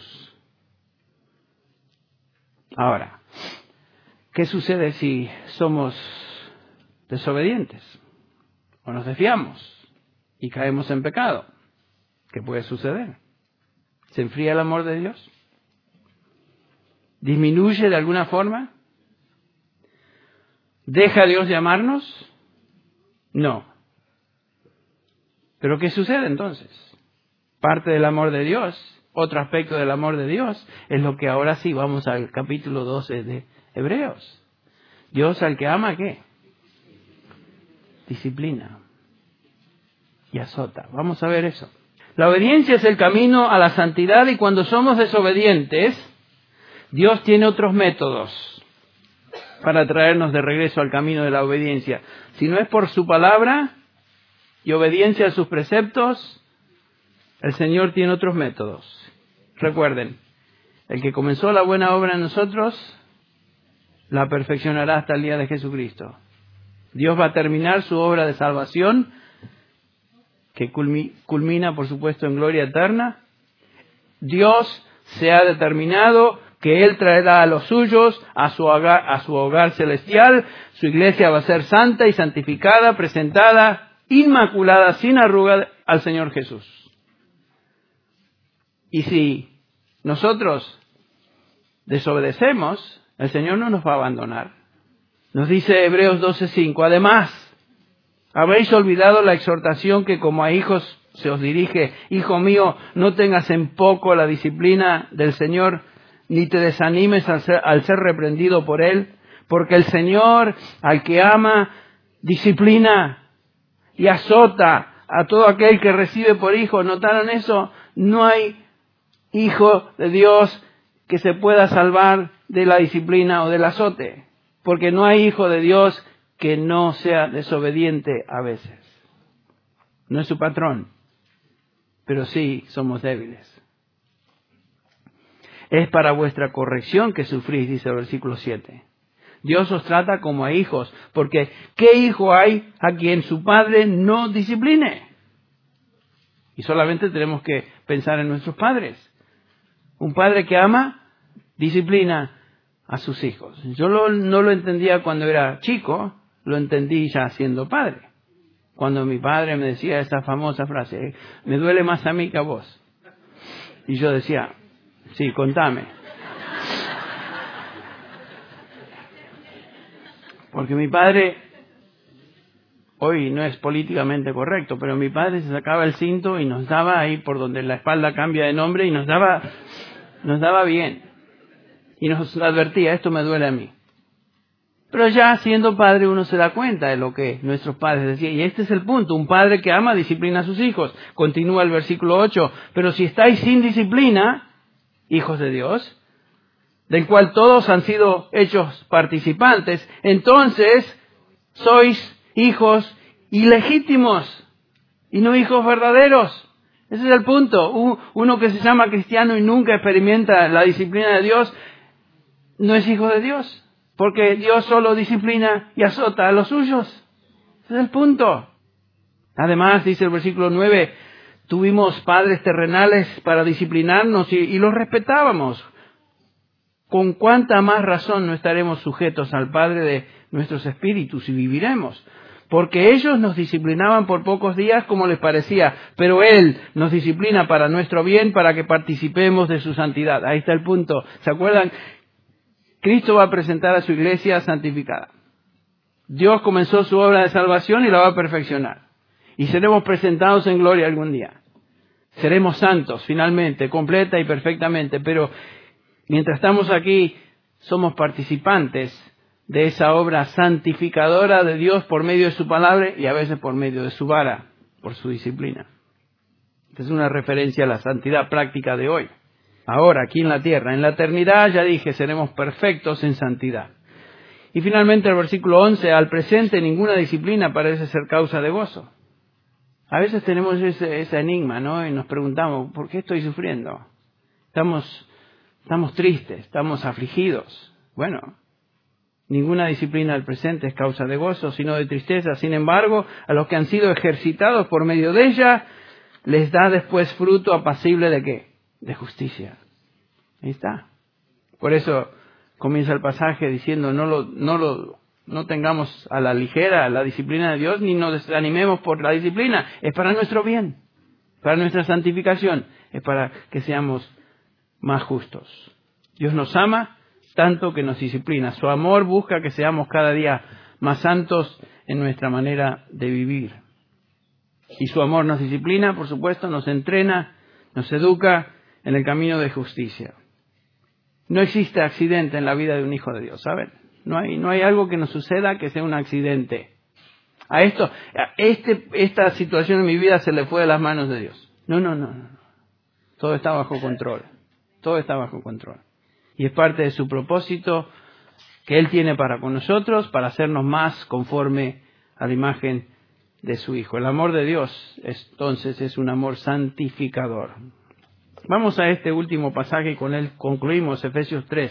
Ahora, ¿qué sucede si somos desobedientes? O nos desviamos y caemos en pecado. ¿Qué puede suceder? ¿Se enfría el amor de Dios? ¿Disminuye de alguna forma? ¿Deja Dios de amarnos? No. ¿Pero qué sucede entonces? Parte del amor de Dios otro aspecto del amor de Dios. Es lo que ahora sí vamos al capítulo doce de Hebreos. Dios al que ama, ¿qué? Disciplina y azota. Vamos a ver eso. La obediencia es el camino a la santidad y cuando somos desobedientes, Dios tiene otros métodos para traernos de regreso al camino de la obediencia. Si no es por su palabra y obediencia a sus preceptos, el Señor tiene otros métodos. Recuerden, el que comenzó la buena obra en nosotros, la perfeccionará hasta el día de Jesucristo. Dios va a terminar su obra de salvación, que culmina, por supuesto, en gloria eterna. Dios se ha determinado que Él traerá a los suyos a su hogar, a su hogar celestial. Su iglesia va a ser santa y santificada, presentada, inmaculada, sin arruga al Señor Jesús. Y si nosotros desobedecemos, el Señor no nos va a abandonar. Nos dice Hebreos doce cinco, además, habéis olvidado la exhortación que como a hijos se os dirige, hijo mío, no tengas en poco la disciplina del Señor, ni te desanimes al ser, al ser reprendido por Él, porque el Señor, al que ama, disciplina y azota a todo aquel que recibe por hijo. ¿Notaron eso? No hay hijo de Dios que se pueda salvar de la disciplina o del azote, porque no hay hijo de Dios que no sea desobediente a veces. No es su patrón, pero sí somos débiles. Es para vuestra corrección que sufrís, dice el versículo siete. Dios os trata como a hijos, porque ¿qué hijo hay a quien su padre no discipline? Y solamente tenemos que pensar en nuestros padres. Un padre que ama, disciplina a sus hijos. Yo lo, no lo entendía cuando era chico, lo entendí ya siendo padre. Cuando mi padre me decía esta famosa frase, me duele más a mí que a vos. Y yo decía, sí, contame. Porque mi padre, hoy no es políticamente correcto, pero mi padre se sacaba el cinto y nos daba ahí por donde la espalda cambia de nombre y nos daba, nos daba bien. Y nos advertía, esto me duele a mí. Pero ya siendo padre uno se da cuenta de lo que nuestros padres decían. Y este es el punto. Un padre que ama disciplina a sus hijos. Continúa el versículo ocho. Pero si estáis sin disciplina, hijos de Dios, del cual todos han sido hechos participantes, entonces sois hijos ilegítimos y no hijos verdaderos. Ese es el punto. Uno que se llama cristiano y nunca experimenta la disciplina de Dios, no es hijo de Dios. Porque Dios solo disciplina y azota a los suyos. Ese es el punto. Además, dice el versículo nueve, tuvimos padres terrenales para disciplinarnos y, y los respetábamos. ¿Con cuánta más razón no estaremos sujetos al Padre de nuestros espíritus y viviremos? Porque ellos nos disciplinaban por pocos días como les parecía, pero Él nos disciplina para nuestro bien, para que participemos de su santidad. Ahí está el punto. ¿Se acuerdan? Cristo va a presentar a su iglesia santificada. Dios comenzó su obra de salvación y la va a perfeccionar. Y seremos presentados en gloria algún día. Seremos santos, finalmente, completa y perfectamente. Pero mientras estamos aquí, somos participantes de esa obra santificadora de Dios por medio de su palabra y a veces por medio de su vara, por su disciplina. Esta es una referencia a la santidad práctica de hoy. Ahora, aquí en la tierra. En la eternidad, ya dije, seremos perfectos en santidad. Y finalmente el versículo once, al presente ninguna disciplina parece ser causa de gozo. A veces tenemos ese, ese enigma, ¿no? Y nos preguntamos, ¿por qué estoy sufriendo? Estamos, estamos tristes, estamos afligidos. Bueno, ninguna disciplina al presente es causa de gozo, sino de tristeza. Sin embargo, a los que han sido ejercitados por medio de ella, les da después fruto apacible de ¿qué? De justicia. Ahí está. Por eso comienza el pasaje diciendo no lo, no lo, no tengamos a la ligera la disciplina de Dios, ni nos desanimemos por la disciplina. Es para nuestro bien, para nuestra santificación, es para que seamos más justos. Dios nos ama tanto que nos disciplina. Su amor busca que seamos cada día más santos en nuestra manera de vivir. Y su amor nos disciplina, por supuesto, nos entrena, nos educa en el camino de justicia. No existe accidente en la vida de un hijo de Dios, ¿saben? No hay, no hay algo que nos suceda que sea un accidente. A esto, a este, esta situación en mi vida se le fue de las manos de Dios. No, no, no, no. Todo está bajo control. Todo está bajo control. Y es parte de su propósito que Él tiene para con nosotros, para hacernos más conforme a la imagen de su Hijo. El amor de Dios, entonces, es un amor santificador. Vamos a este último pasaje y con él concluimos, Efesios tres.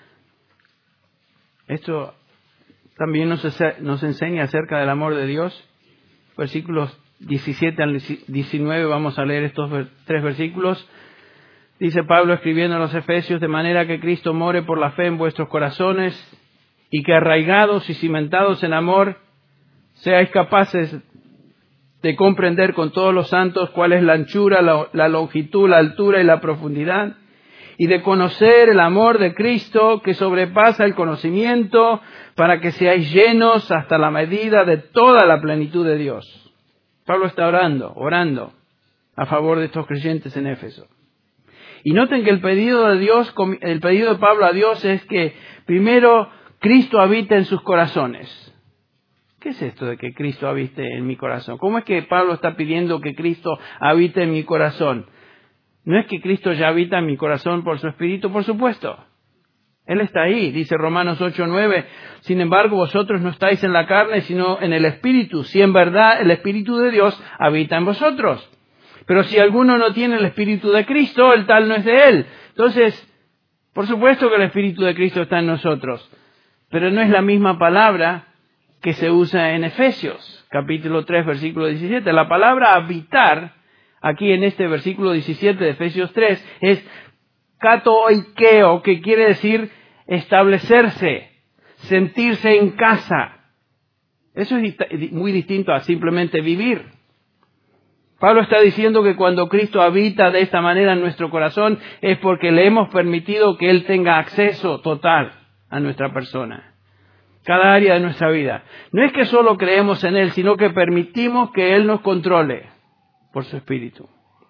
Esto también nos, nos enseña acerca del amor de Dios. Versículos diecisiete al diecinueve, vamos a leer estos tres versículos. Dice Pablo escribiendo a los Efesios: de manera que Cristo more por la fe en vuestros corazones, y que arraigados y cimentados en amor, seáis capaces de comprender con todos los santos cuál es la anchura, la, la longitud, la altura y la profundidad, y de conocer el amor de Cristo que sobrepasa el conocimiento, para que seáis llenos hasta la medida de toda la plenitud de Dios. Pablo está orando, orando a favor de estos creyentes en Éfeso. Y noten que el pedido de Dios, el pedido de Pablo a Dios es que primero Cristo habite en sus corazones. ¿Qué es esto de que Cristo habite en mi corazón? ¿Cómo es que Pablo está pidiendo que Cristo habite en mi corazón? No es que Cristo ya habita en mi corazón por su Espíritu, por supuesto. Él está ahí, dice Romanos ocho nueve. Sin embargo, vosotros no estáis en la carne, sino en el Espíritu, si en verdad el Espíritu de Dios habita en vosotros. Pero si alguno no tiene el Espíritu de Cristo, el tal no es de él. Entonces, por supuesto que el Espíritu de Cristo está en nosotros, pero no es la misma palabra que se usa en Efesios, capítulo tres, versículo diecisiete. La palabra habitar, aquí en este versículo diecisiete de Efesios tres, es katoikeo, que quiere decir establecerse, sentirse en casa. Eso es muy distinto a simplemente vivir. Pablo está diciendo que cuando Cristo habita de esta manera en nuestro corazón es porque le hemos permitido que Él tenga acceso total a nuestra persona, cada área de nuestra vida. No es que solo creemos en Él, sino que permitimos que Él nos controle por su Espíritu.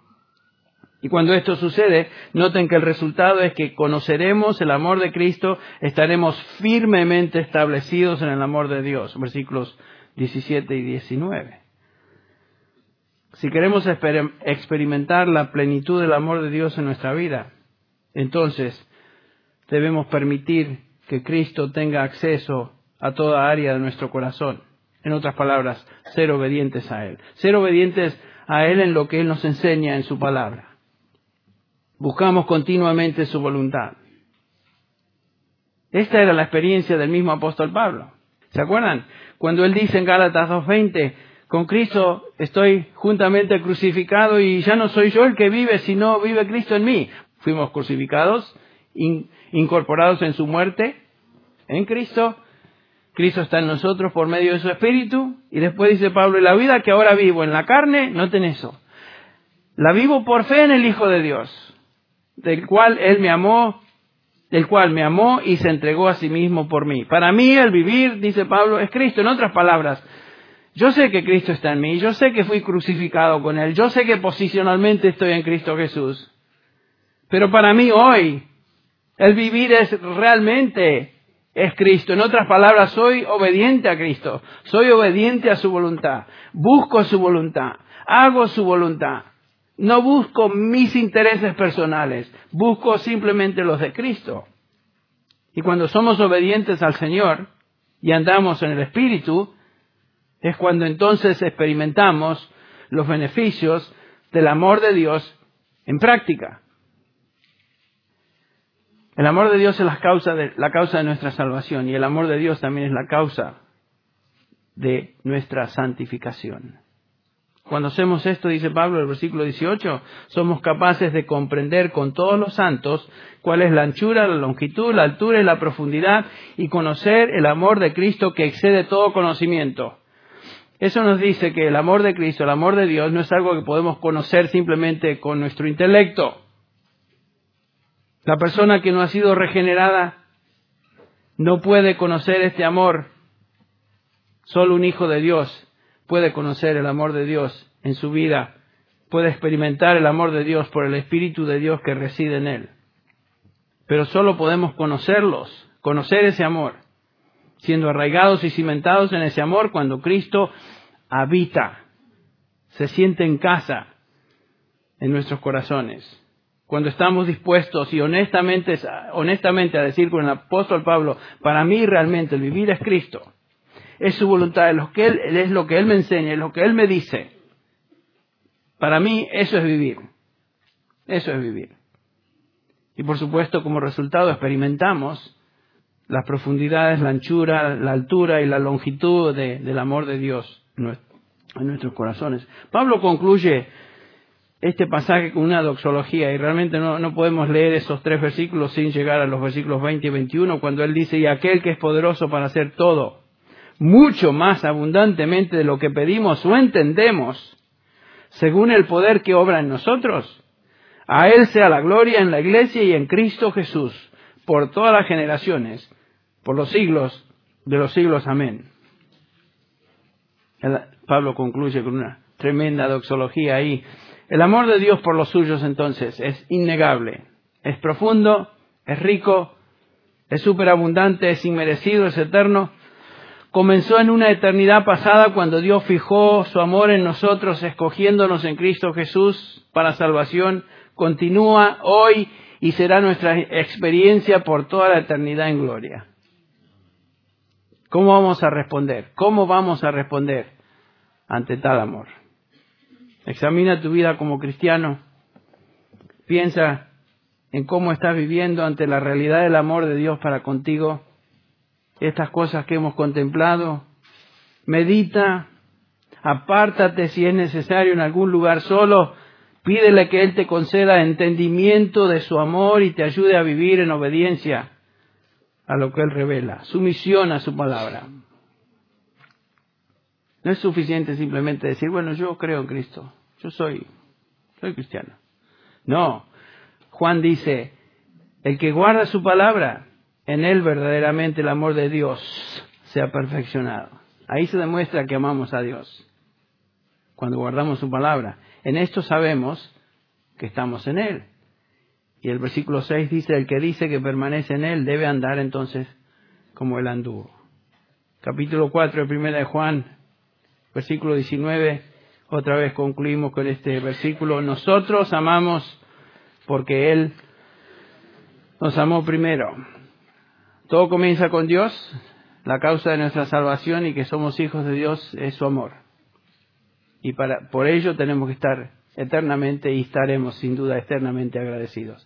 Y cuando esto sucede, noten que el resultado es que conoceremos el amor de Cristo, estaremos firmemente establecidos en el amor de Dios. Versículos diecisiete y diecinueve. Si queremos experimentar la plenitud del amor de Dios en nuestra vida, entonces debemos permitir que Cristo tenga acceso a toda área de nuestro corazón. En otras palabras, ser obedientes a Él. Ser obedientes a Él en lo que Él nos enseña en su palabra. Buscamos continuamente su voluntad. Esta era la experiencia del mismo apóstol Pablo. ¿Se acuerdan? Cuando él dice en Gálatas dos veinte, con Cristo estoy juntamente crucificado y ya no soy yo el que vive, sino vive Cristo en mí. Fuimos crucificados, in, incorporados en su muerte en Cristo. Cristo está en nosotros por medio de su Espíritu. Y después dice Pablo, y la vida que ahora vivo en la carne, noten eso, la vivo por fe en el Hijo de Dios, del cual Él me amó, del cual me amó y se entregó a sí mismo por mí. Para mí el vivir, dice Pablo, es Cristo. En otras palabras, yo sé que Cristo está en mí, yo sé que fui crucificado con Él, yo sé que posicionalmente estoy en Cristo Jesús. Pero para mí hoy, el vivir es realmente es Cristo. En otras palabras, soy obediente a Cristo, soy obediente a su voluntad, busco su voluntad, hago su voluntad. No busco mis intereses personales, busco simplemente los de Cristo. Y cuando somos obedientes al Señor y andamos en el Espíritu, es cuando entonces experimentamos los beneficios del amor de Dios en práctica. El amor de Dios es la causa de, la causa de nuestra salvación, y el amor de Dios también es la causa de nuestra santificación. Cuando hacemos esto, dice Pablo en el versículo dieciocho, somos capaces de comprender con todos los santos cuál es la anchura, la longitud, la altura y la profundidad, y conocer el amor de Cristo que excede todo conocimiento. Eso nos dice que el amor de Cristo, el amor de Dios, no es algo que podemos conocer simplemente con nuestro intelecto. La persona que no ha sido regenerada no puede conocer este amor. Solo un hijo de Dios puede conocer el amor de Dios en su vida puede experimentar el amor de Dios por el Espíritu de Dios que reside en él. Pero solo podemos conocerlos, conocer ese amor, siendo arraigados y cimentados en ese amor cuando Cristo habita, se siente en casa en nuestros corazones. Cuando estamos dispuestos y honestamente, honestamente a decir con el apóstol Pablo, para mí realmente el vivir es Cristo, es su voluntad, es lo que Él, es lo que Él me enseña, es lo que Él me dice. Para mí eso es vivir, eso es vivir. Y por supuesto como resultado experimentamos las profundidades, la anchura, la altura y la longitud de, del amor de Dios en nuestros corazones. Pablo concluye este pasaje con una doxología y realmente no, no podemos leer esos tres versículos sin llegar a los versículos veinte y veintiuno cuando él dice, y aquel que es poderoso para hacer todo, mucho más abundantemente de lo que pedimos o entendemos, según el poder que obra en nosotros, a Él sea la gloria en la Iglesia y en Cristo Jesús, por todas las generaciones, por los siglos de los siglos. Amén. El, Pablo concluye con una tremenda doxología ahí. El amor de Dios por los suyos, entonces, es innegable. Es profundo, es rico, es superabundante, es inmerecido, es eterno. Comenzó en una eternidad pasada cuando Dios fijó su amor en nosotros, escogiéndonos en Cristo Jesús para salvación. Continúa hoy y será nuestra experiencia por toda la eternidad en gloria. ¿Cómo vamos a responder? ¿Cómo vamos a responder ante tal amor? Examina tu vida como cristiano. Piensa en cómo estás viviendo ante la realidad del amor de Dios para contigo. Estas cosas que hemos contemplado. Medita. Apártate si es necesario en algún lugar solo. Pídele que Él te conceda entendimiento de su amor y te ayude a vivir en obediencia a lo que Él revela, sumisión a su palabra. No es suficiente simplemente decir, bueno, yo creo en Cristo, yo soy, soy cristiano. No, Juan dice, el que guarda su palabra, en él verdaderamente el amor de Dios se ha perfeccionado. Ahí se demuestra que amamos a Dios, cuando guardamos su palabra. En esto sabemos que estamos en Él. Y el versículo seis dice, el que dice que permanece en Él debe andar entonces como Él anduvo. Capítulo cuatro de Primera de Juan, versículo diecinueve, otra vez concluimos con este versículo. Nosotros amamos porque Él nos amó primero. Todo comienza con Dios, la causa de nuestra salvación y que somos hijos de Dios es su amor. Y para, por ello tenemos que estar eternamente y estaremos sin duda eternamente agradecidos.